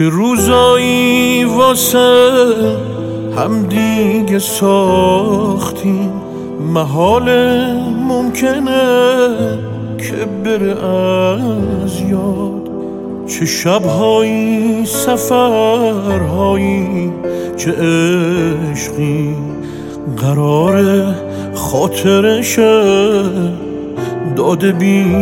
که روزایی واسه هم دیگه ساختیم، محاله ممکنه که بره از یاد. چه شبهایی، سفرهایی، چه عشقی قرار خاطرشه داده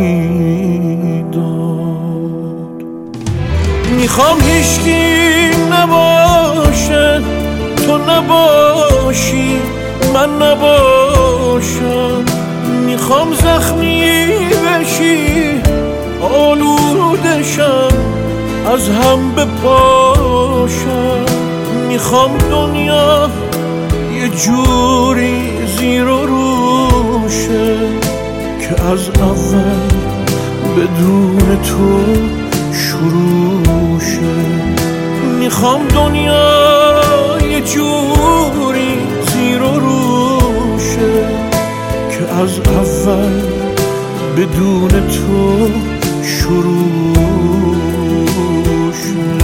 بیداد. میخوام هیچکی نباشه، تو نباشی، من نباشم. میخوام زخمی بشی، آلودشم، از هم بپاشم. میخوام دنیا یه جوری زیر و روشه که از اول بدون تو شروع شه. میخوام دنیا یه جوری زیر و روشه که از اول بدون تو شروع شه.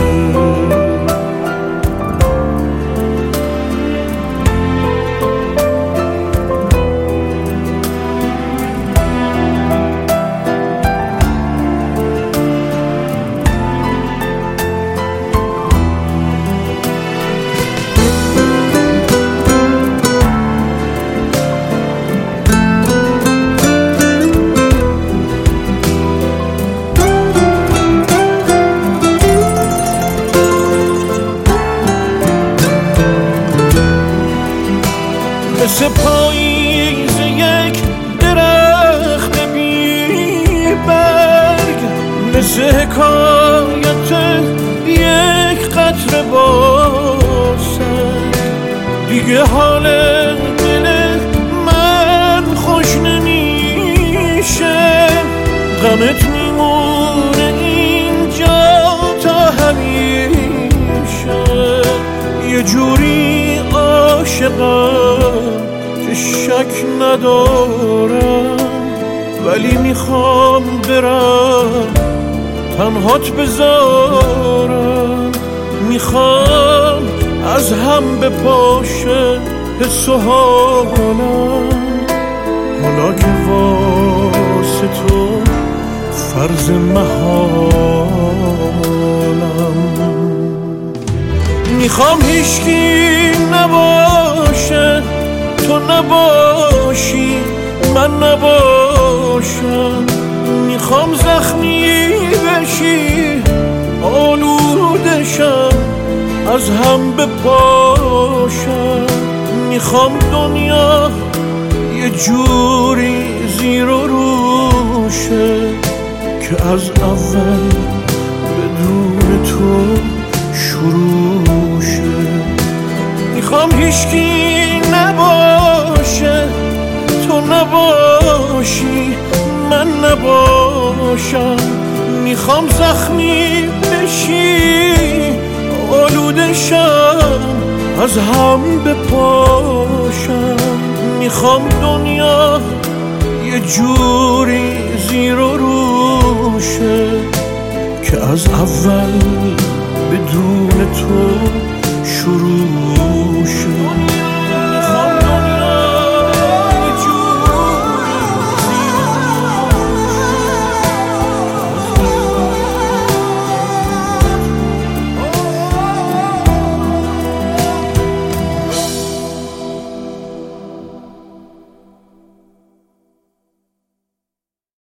مثل پاییز یک درخت بی برگ، مثل حکایت یک قطره باسد. دیگه حال دل من خوش نمیشه، غمت میمونه اینجا تا همیشه. یه جوری عاشقم که شک ندارم، ولی میخوام برم تنهات بذارم. میخوام از هم بپاشه حس و حالم، حالا که واسه تو فرض محالم. میخوام هیچکی نباشه، تو نباشی، من نباشم. میخوام زخمی بشی، آلودشم، از هم بپاشم. میخوام دنیا یه جوری زیر و روشه که از اول بدون تو شروع شه. میخوام هیچکی نباشه، تو نباشی، من نباشم. میخوام زخمی بشی، آلودشم، از هم بپاشم. میخوام دنیا یه جوری زیر و روشه که از اول بدون تو شروع شه.